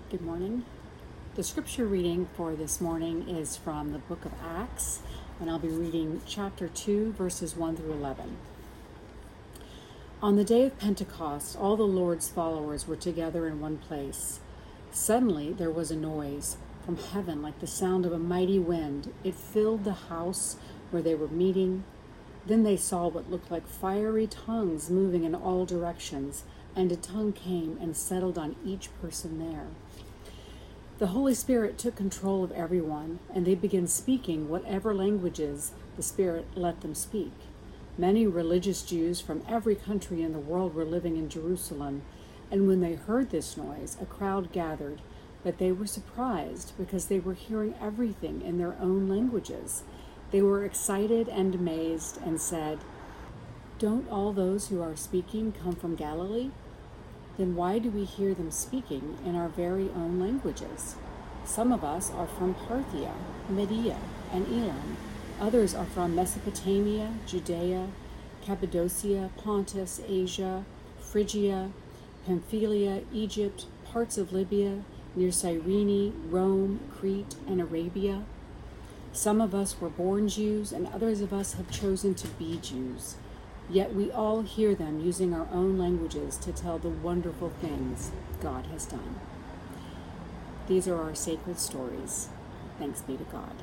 Good morning. The scripture reading for this morning is from the book of Acts, and I'll be reading chapter 2, verses 1 through 11. On the day of Pentecost, all the Lord's followers were together in one place. Suddenly there was a noise from heaven like the sound of a mighty wind. It filled the house where they were meeting. Then they saw what looked like fiery tongues moving in all directions, and a tongue came and settled on each person there. The Holy Spirit took control of everyone, and they began speaking whatever languages the Spirit let them speak. Many religious Jews from every country in the world were living in Jerusalem, and when they heard this noise, a crowd gathered, but they were surprised because they were hearing everything in their own languages. They were excited and amazed and said, "Don't all those who are speaking come from Galilee? Then why do we hear them speaking in our very own languages? Some of us are from Parthia, Media, and Elam. Others are from Mesopotamia, Judea, Cappadocia, Pontus, Asia, Phrygia, Pamphylia, Egypt, parts of Libya, near Cyrene, Rome, Crete, and Arabia. Some of us were born Jews, and others of us have chosen to be Jews. Yet we all hear them using our own languages to tell the wonderful things God has done." These are our sacred stories. Thanks be to God.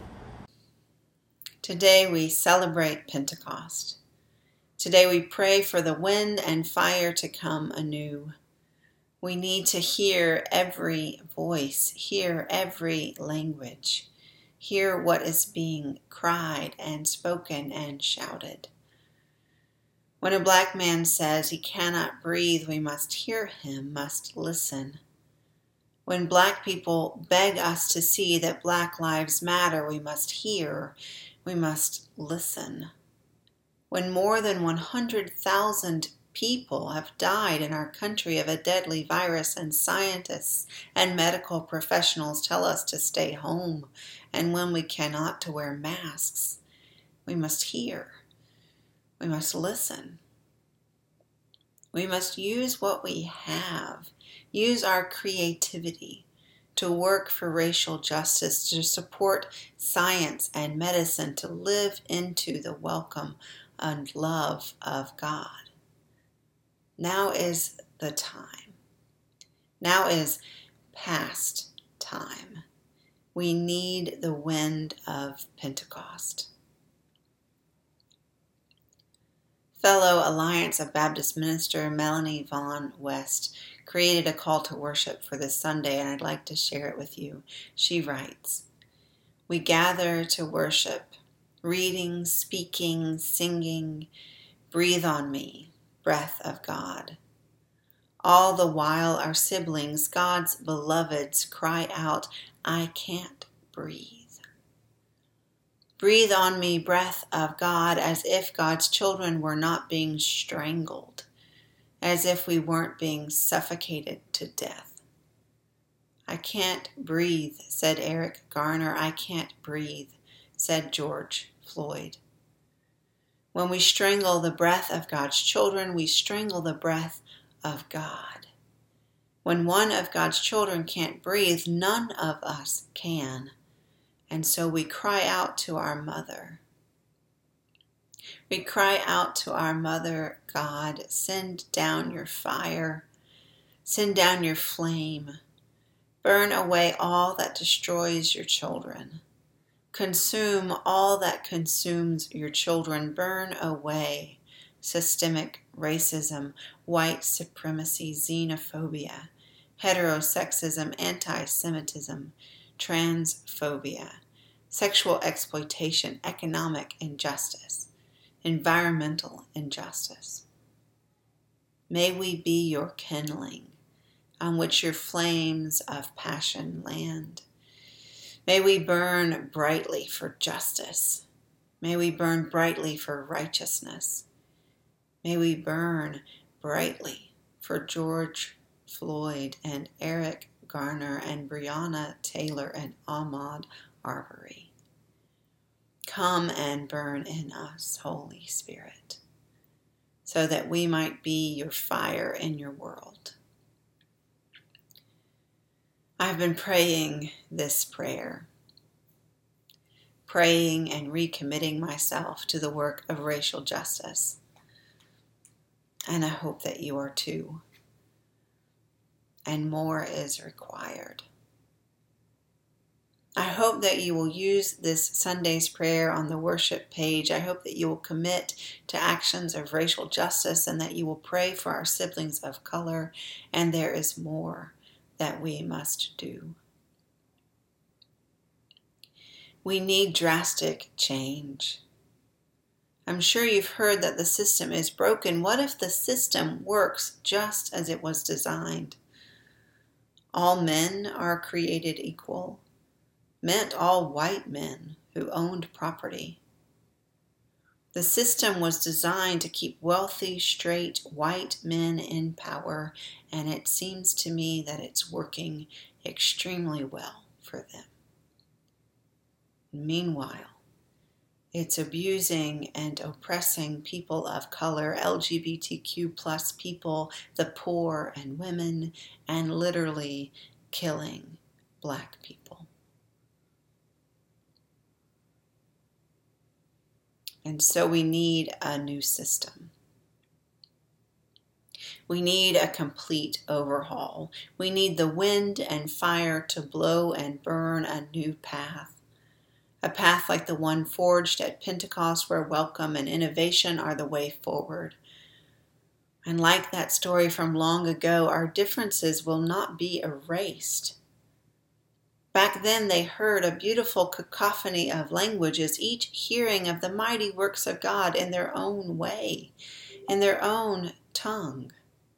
Today we celebrate Pentecost. Today we pray for the wind and fire to come anew. We need to hear every voice, hear every language, hear what is being cried and spoken and shouted. When a black man says he cannot breathe, we must hear him, must listen. When black people beg us to see that Black lives matter, we must hear, we must listen. When more than 100,000 people have died in our country of a deadly virus, and scientists and medical professionals tell us to stay home, and when we cannot to wear masks, we must hear, we must listen. We must use what we have, use our creativity to work for racial justice, to support science and medicine, to live into the welcome and love of God. Now is the time. Now is past time. We need the wind of Pentecost. Fellow Alliance of Baptist minister Melanie Vaughn West created a call to worship for this Sunday, and I'd like to share it with you. She writes, "We gather to worship, reading, speaking, singing, breathe on me, breath of God. All the while our siblings, God's beloveds, cry out, I can't breathe. Breathe on me, breath of God, as if God's children were not being strangled, as if we weren't being suffocated to death. I can't breathe, said Eric Garner. I can't breathe, said George Floyd. When we strangle the breath of God's children, we strangle the breath of God. When one of God's children can't breathe, none of us can. And so we cry out to our mother. We cry out to our mother, God, send down your fire, send down your flame, burn away all that destroys your children. Consume all that consumes your children. Burn away systemic racism, white supremacy, xenophobia, heterosexism, anti-Semitism, transphobia, sexual exploitation, economic injustice, environmental injustice. May we be your kindling on which your flames of passion land. May we burn brightly for justice. May we burn brightly for righteousness. May we burn brightly for George Floyd and Eric Garner and Breonna Taylor and Ahmaud Arbery. Come and burn in us, Holy Spirit, so that we might be your fire in your world. I've been praying this prayer, praying and recommitting myself to the work of racial justice. And I hope that you are too. And more is required. I hope that you will use this Sunday's prayer on the worship page. I hope that you will commit to actions of racial justice and that you will pray for our siblings of color. And there is more that we must do. We need drastic change. I'm sure you've heard that the system is broken. What if the system works just as it was designed? All men are created equal, meant all white men who owned property. The system was designed to keep wealthy, straight, white men in power, and it seems to me that it's working extremely well for them. Meanwhile, it's abusing and oppressing people of color, LGBTQ plus people, the poor and women, and literally killing Black people. And so we need a new system. We need a complete overhaul. We need the wind and fire to blow and burn a new path. A path like the one forged at Pentecost, where welcome and innovation are the way forward. And like that story from long ago, our differences will not be erased. Back then they heard a beautiful cacophony of languages, each hearing of the mighty works of God in their own way, in their own tongue.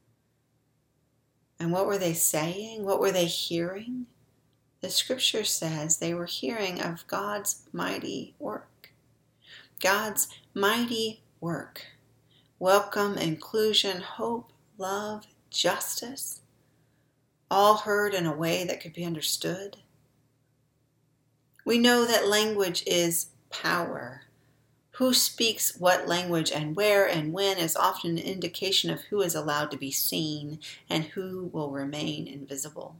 And what were they saying? What were they hearing? The scripture says they were hearing of God's mighty work. God's mighty work. Welcome, inclusion, hope, love, justice. All heard in a way that could be understood. We know that language is power. Who speaks what language and where and when is often an indication of who is allowed to be seen and who will remain invisible.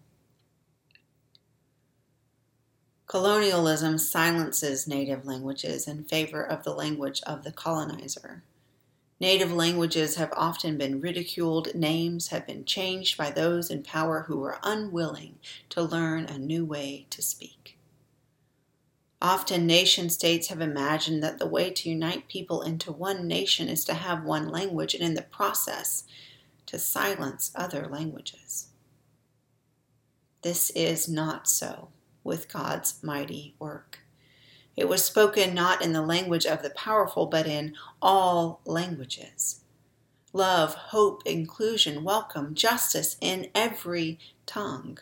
Colonialism silences native languages in favor of the language of the colonizer. Native languages have often been ridiculed. Names have been changed by those in power who were unwilling to learn a new way to speak. Often nation states have imagined that the way to unite people into one nation is to have one language, and in the process, to silence other languages. This is not so with God's mighty work. It was spoken not in the language of the powerful, but in all languages. Love, hope, inclusion, welcome, justice in every tongue.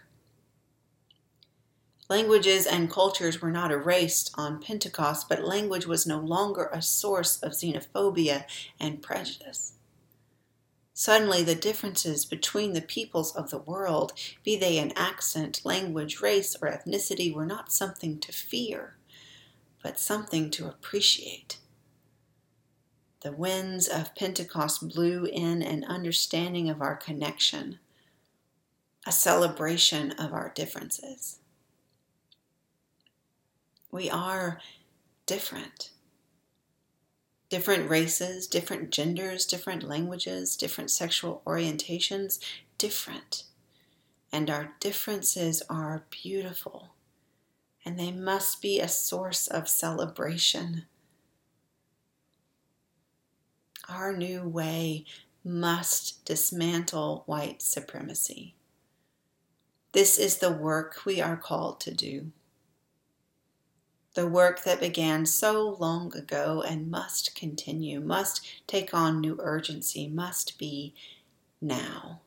Languages and cultures were not erased on Pentecost, but language was no longer a source of xenophobia and prejudice. Suddenly, the differences between the peoples of the world, be they in accent, language, race, or ethnicity, were not something to fear, but something to appreciate. The winds of Pentecost blew in an understanding of our connection, a celebration of our differences. We are different. Different races, different genders, different languages, different sexual orientations, different. And our differences are beautiful, and they must be a source of celebration. Our new way must dismantle white supremacy. This is the work we are called to do. The work that began so long ago and must continue, must take on new urgency, must be now.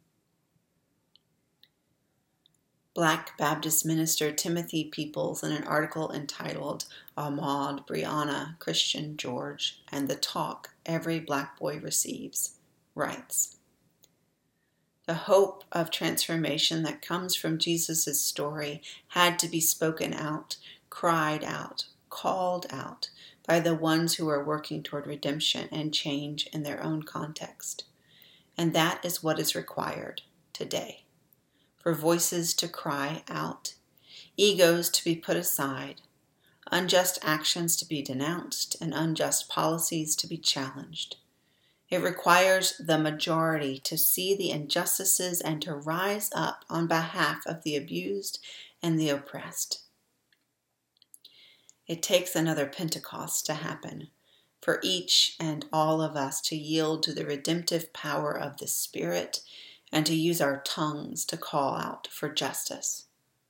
Black Baptist minister Timothy Peoples, in an article entitled Ahmaud, Brianna, Christian George, and the Talk Every Black Boy Receives, writes, "The hope of transformation that comes from Jesus' story had to be spoken out, cried out, called out by the ones who are working toward redemption and change in their own context. And that is what is required today. for voices to cry out, egos to be put aside, unjust actions to be denounced, and unjust policies to be challenged. It requires the majority to see the injustices and to rise up on behalf of the abused and the oppressed. It takes another Pentecost to happen for each and all of us to yield to the redemptive power of the Spirit and to use our tongues to call out for justice.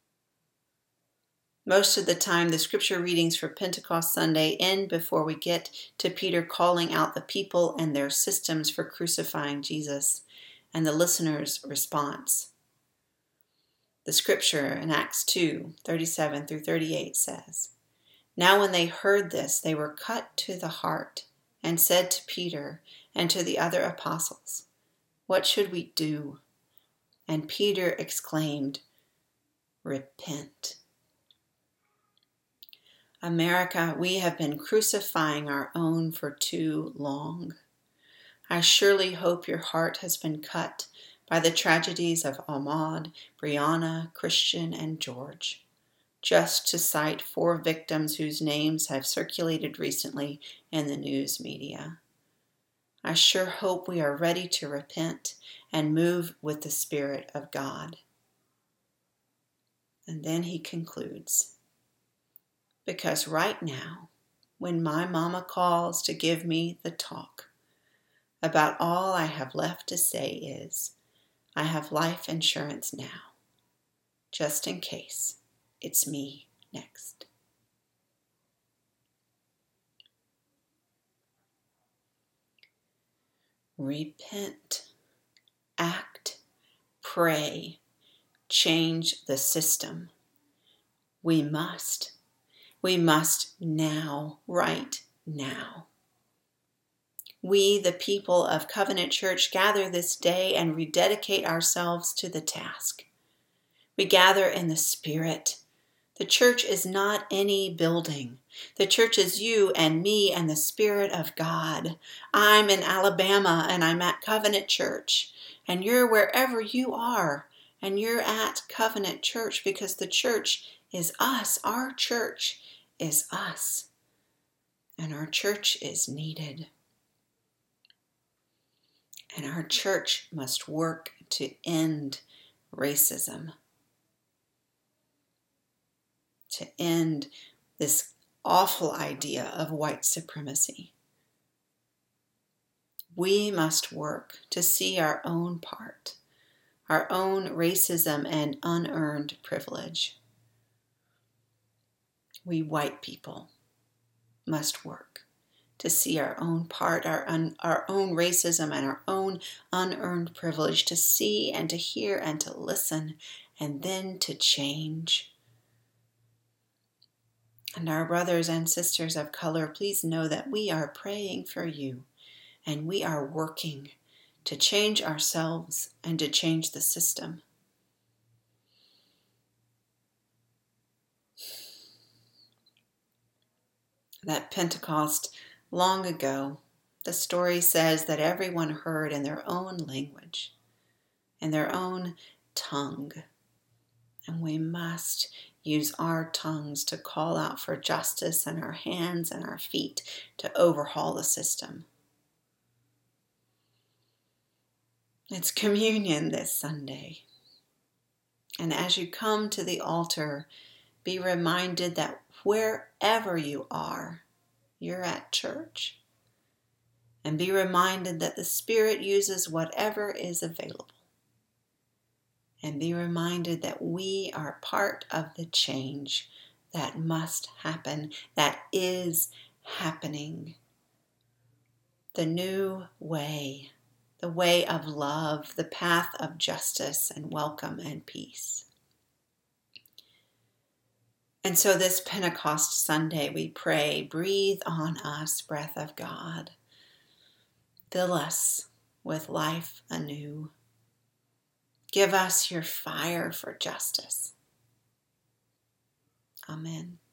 Most of the time, the scripture readings for Pentecost Sunday end before we get to Peter calling out the people and their systems for crucifying Jesus and the listener's response. The scripture in Acts 2:37 through 38 says, "Now when they heard this, they were cut to the heart and said to Peter and to the other apostles, 'What should we do?' And Peter exclaimed, 'Repent.'" America, we have been crucifying our own for too long. I surely hope your heart has been cut by the tragedies of Ahmaud, Brianna, Christian, and George, just to cite 4 victims whose names have circulated recently in the news media. I sure hope we are ready to repent and move with the Spirit of God. And then he concludes, "Because right now, when my mama calls to give me the talk, about all I have left to say is, I have life insurance now, just in case it's me next." Repent, act, pray, change the system. We must now, right now. We, the people of Covenant Church, gather this day and rededicate ourselves to the task. We gather in the Spirit. The church is not any building. The church is you and me and the Spirit of God. I'm in Alabama and I'm at Covenant Church. And you're wherever you are. And you're at Covenant Church because the church is us. Our church is us. And our church is needed. And our church must work to end racism, to end this awful idea of white supremacy. We must work to see our own part, our own racism and unearned privilege. We white people must work to see our own part, our own racism and our own unearned privilege, to see and to hear and to listen and then to change. And our brothers and sisters of color, please know that we are praying for you and we are working to change ourselves and to change the system. That Pentecost long ago, the story says that everyone heard in their own language, in their own tongue. And we must use our tongues to call out for justice and our hands and our feet to overhaul the system. It's communion this Sunday. And as you come to the altar, be reminded that wherever you are, you're at church. And be reminded that the Spirit uses whatever is available. And be reminded that we are part of the change that must happen, that is happening. The new way, the way of love, the path of justice and welcome and peace. And so this Pentecost Sunday, we pray, breathe on us, breath of God. Fill us with life anew. Give us your fire for justice. Amen.